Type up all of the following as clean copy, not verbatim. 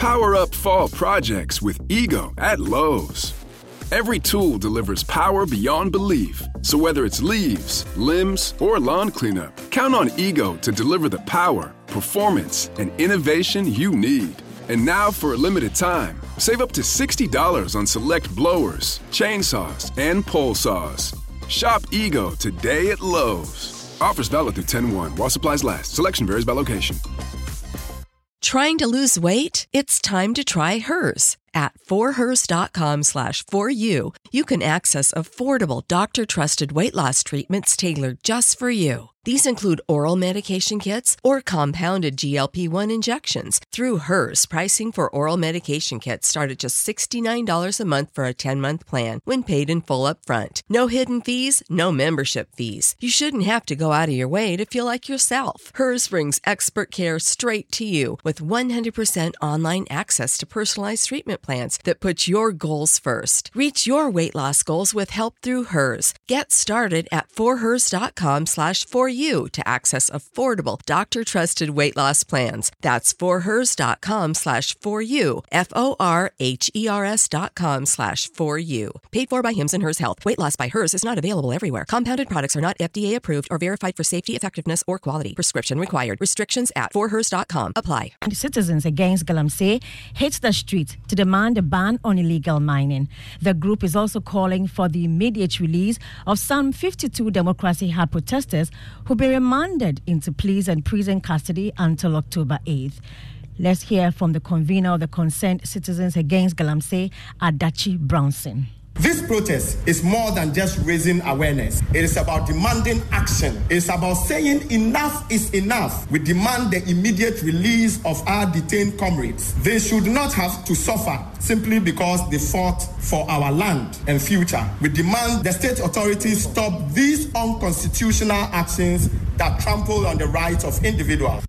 Power up fall projects with Ego at Lowe's. Every tool delivers power beyond belief. So whether it's leaves, limbs, or lawn cleanup, count on Ego to deliver the power, performance, and innovation you need. And now for a limited time, save up to $60 on select blowers, chainsaws, and pole saws. Shop Ego today at Lowe's. Offers valid through 10/1 while supplies last. Selection varies by location. Trying to lose weight? It's time to try Hers. At forhers.com/4u, you can access affordable, doctor-trusted weight loss treatments tailored just for you. These include oral medication kits or compounded GLP-1 injections. Through Hers, pricing for oral medication kits start at just $69 a month for a 10-month plan when paid in full up front. No hidden fees, no membership fees. You shouldn't have to go out of your way to feel like yourself. Hers brings expert care straight to you with 100% online access to personalized treatment plans that put your goals first. Reach your weight loss goals with help through Hers. Get started at forhers.com/4u to access affordable, doctor-trusted weight loss plans. That's forhers.com/4u, forhers.com/4u. Paid for by Hims and Hers Health. Weight loss by Hers is not available everywhere. Compounded products are not FDA approved or verified for safety, effectiveness, or quality. Prescription required. Restrictions at forhers.com apply. The Citizens Against Galamsey hit the street to demand a ban on illegal mining. The group is also calling for the immediate release of some 52 Democracy Hub protesters who be remanded into police and prison custody until October 8th. Let's hear from the convener of the Concerned Citizens Against Galamsey, Adachi Brownson. This protest is more than just raising awareness. It is about demanding action. It is about saying enough is enough. We demand the immediate release of our detained comrades. They should not have to suffer simply because they fought for our land and future. We demand the state authorities stop these unconstitutional actions that trample on the rights of individuals.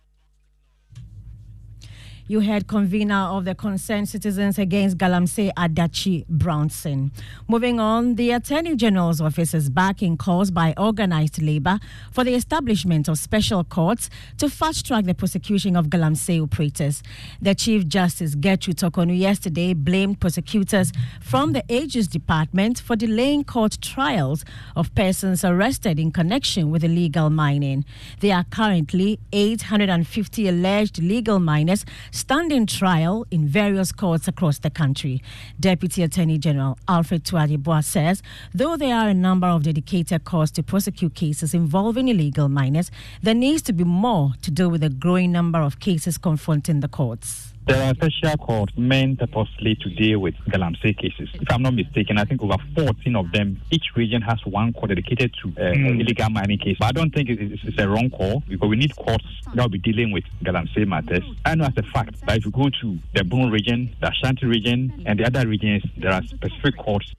You heard convener of the Concerned Citizens Against Galamsey, Adachi Brownson. Moving on, the Attorney General's office is backing calls by organized labor for the establishment of special courts to fast-track the prosecution of Galamsey operators. The Chief Justice, Gertrude Tokonu, yesterday blamed prosecutors from the Aegis Department for delaying court trials of persons arrested in connection with illegal mining. There are currently 850 alleged illegal miners standing trial in various courts across the country. Deputy Attorney General Alfred Tuadibwa says, though there are a number of dedicated courts to prosecute cases involving illegal miners, there needs to be more to do with the growing number of cases confronting the courts. There are special courts meant purposely to deal with Galamsey cases. If I'm not mistaken, I think over 14 of them, each region has one court dedicated to illegal mining cases. But I don't think it's a wrong call because we need courts that will be dealing with Galamsey matters. I know as a fact that if you go to the Boone region, the Ashanti region, and the other regions, there are specific courts.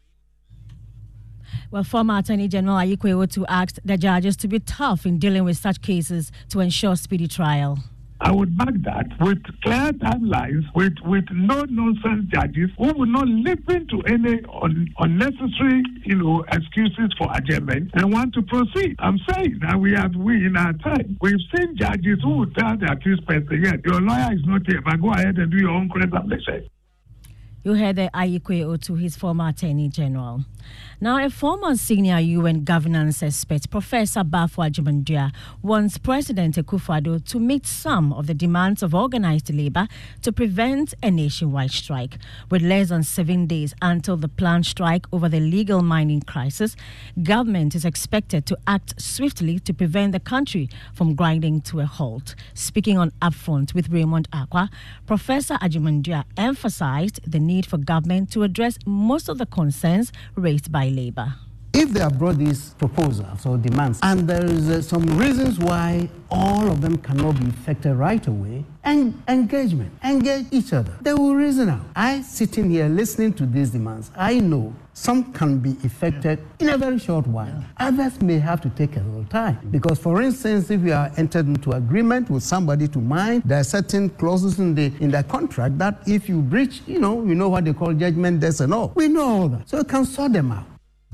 Well, former Attorney General Ayikwe Otu asked the judges to be tough in dealing with such cases to ensure speedy trial. I would back that with clear timelines, with no-nonsense judges who will not listen to any unnecessary, excuses for adjournment and want to proceed. I'm saying that we in our time, we've seen judges who will tell the accused person, yes, your lawyer is not here, but go ahead and do your own cross-examination. You heard the Ayikwe Otu, his former Attorney General. Now, a former senior UN governance expert, Professor Bafo Adjumandua, wants President Akufo-Addo to meet some of the demands of organized labor to prevent a nationwide strike. With less than 7 days until the planned strike over the illegal mining crisis, government is expected to act swiftly to prevent the country from grinding to a halt. Speaking on Upfront with Raymond Akwa, Professor Adjumandua emphasized the need for government to address most of the concerns raised by labor. If they have brought these proposals or demands, and there is some reasons why all of them cannot be effected right away, and engage each other, they will reason out. I sitting here listening to these demands, I know some can be effected in a very short while. Others may have to take a little time. Because, for instance, if you are entered into agreement with somebody to mine, there are certain clauses in the contract that if you breach, you know what they call judgment debts and all. We know all that. So you can sort them out.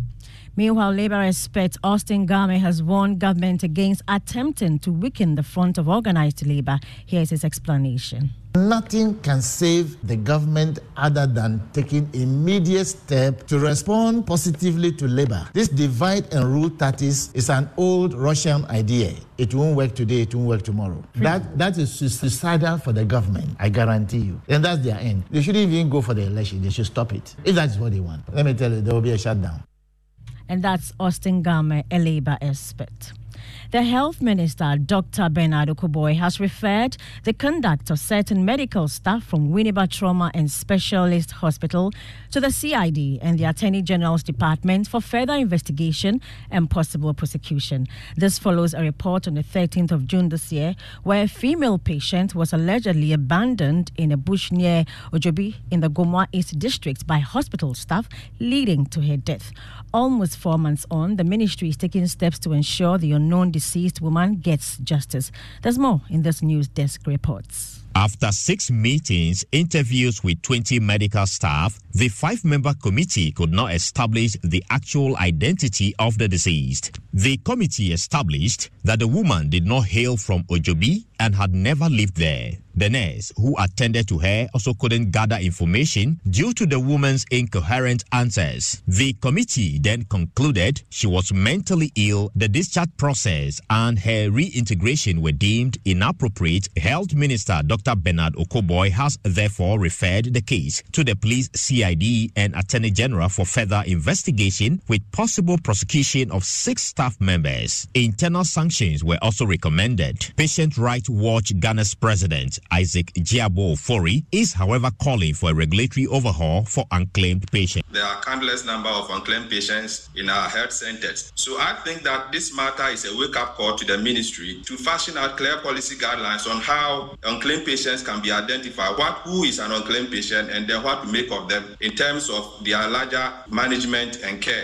Meanwhile, Labour expert Austin Game has warned government against attempting to weaken the front of organised labour. Here's his explanation. Nothing can save the government other than taking immediate steps to respond positively to labor. This divide and rule tactics is an old Russian idea. It won't work today, it won't work tomorrow. That is suicidal for the government, I guarantee you. And that's their end. They shouldn't even go for the election, they should stop it. If that's what they want. Let me tell you, there will be a shutdown. And that's Austin Game, a Labour expert. The Health Minister, Dr. Bernard Okoboy, has referred the conduct of certain medical staff from Winneba Trauma and Specialist Hospital to the CID and the Attorney General's Department for further investigation and possible prosecution. This follows a report on the 13th of June this year where a female patient was allegedly abandoned in a bush near Ojobi in the Gomoa East District by hospital staff, leading to her death. Almost 4 months on, the ministry is taking steps to ensure the unknown deceased woman gets justice. There's more in this news desk reports. After 6 meetings, interviews with 20 medical staff, the 5-member committee could not establish the actual identity of the deceased. The committee established that the woman did not hail from Ojobi and had never lived there. The nurse who attended to her also couldn't gather information due to the woman's incoherent answers. The committee then concluded she was mentally ill, the discharge process and her reintegration were deemed inappropriate. Health Minister Dr. Bernard Okoboy has therefore referred the case to the police CID and Attorney General for further investigation with possible prosecution of 6 staff members. Internal sanctions were also recommended. Patient Rights Watch Ghana's president Isaac Giabo Ofori is, however, calling for a regulatory overhaul for unclaimed patients. There are countless number of unclaimed patients in our health centers. So I think that this matter is a wake-up call to the ministry to fashion out clear policy guidelines on how unclaimed patients can be identified, who is an unclaimed patient, and then what to make of them in terms of their larger management and care.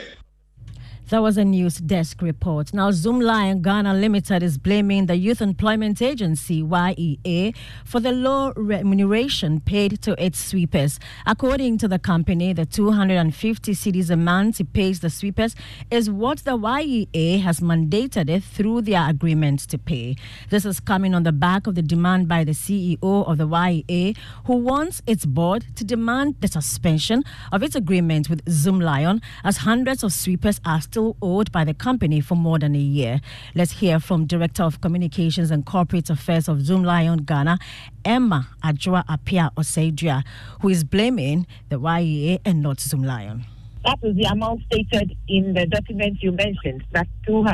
That was a news desk report. Now, Zoomlion Ghana Limited is blaming the Youth Employment Agency, YEA, for the low remuneration paid to its sweepers. According to the company, the 250 cedis a month it pays the sweepers is what the YEA has mandated it through their agreement to pay. This is coming on the back of the demand by the CEO of the YEA, who wants its board to demand the suspension of its agreement with Zoomlion, as hundreds of sweepers are still owed by the company for more than a year. Let's hear from Director of Communications and Corporate Affairs of Zoomlion Ghana, Emma Adjoa Apia Oseidua, who is blaming the YEA and not Zoomlion. That is the amount stated in the document you mentioned, that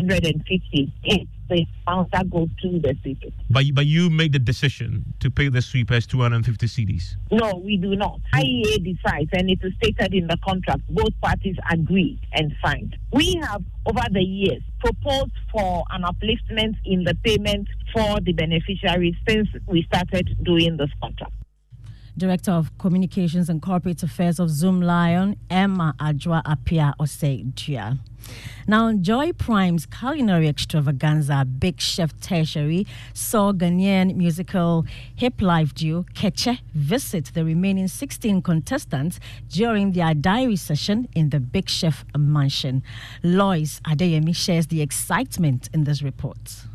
250 is the amount that goes to the sweepers. But you make the decision to pay the sweepers 250 cedis? No, we do not. IEA decides, and it is stated in the contract. Both parties agree and signed. We have, over the years, proposed for an upliftment in the payment for the beneficiaries since we started doing this contract. Director of Communications and Corporate Affairs of Zoomlion, Emma Adjoa Apia Oseidua. Now, Joy Prime's culinary extravaganza, Big Chef Tertiary, saw Ghanaian musical hip life duo Keche visit the remaining 16 contestants during their diary session in the Big Chef mansion. Lois Adeyemi shares the excitement in this report.